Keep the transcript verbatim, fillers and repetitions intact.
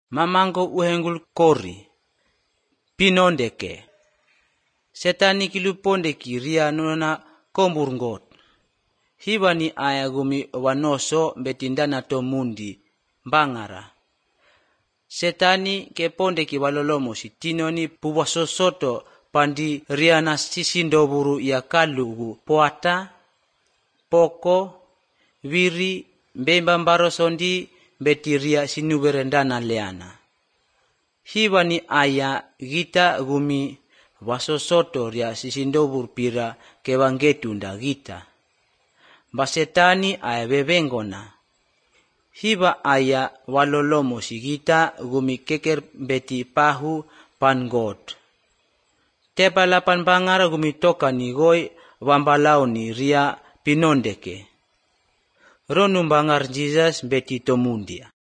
mamango uhengul kori, pinondeke. Setani kiluponde kiria nona komburngot. Hiba ni aya gumi wanoso betindana tomundi bangara. Setani keponde kiwalolomo sitinoni puwasosoto pandi riana sisindoburu ya kalugu poata, poko, wiri, mbembambaro sondi betiria sinuberendana leana. Hiba ni aya gita gumi wasosoto ria sisindoburu pira kewangetunda gita. Basetani aya bebengona. Hiba aya walolomo sigita gumi keker beti pahu pangot. Tepa lapan bangara gumi toka ni goy wambalao ni ria pinondeke. Ronum bangar Jesus beti tomundia.